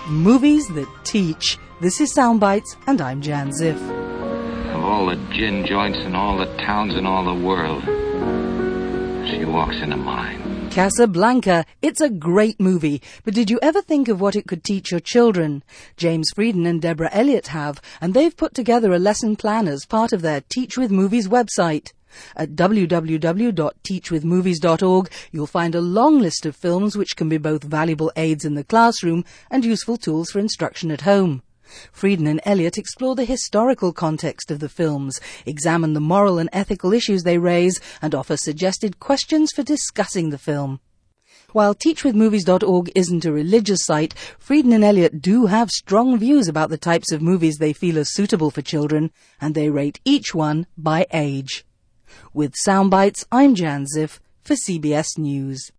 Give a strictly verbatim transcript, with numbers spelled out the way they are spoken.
Movies that teach. This is Soundbites, and I'm Jan Ziff. Of all the gin joints in all the towns in all the world, she walks into mine. Casablanca. It's a great movie, but did you ever think of what it could teach your children? James Frieden and Deborah Elliott have, and they've put together a lesson plan as part of their Teach with Movies website. At w w w dot teach with movies dot org, you'll find a long list of films which can be both valuable aids in the classroom and useful tools for instruction at home. Frieden and Elliott explore the historical context of the films, examine the moral and ethical issues they raise, and offer suggested questions for discussing the film. While teach with movies dot org isn't a religious site, Frieden and Elliott do have strong views about the types of movies they feel are suitable for children, and they rate each one by age. With Soundbites, I'm Jan Ziff for C B S News.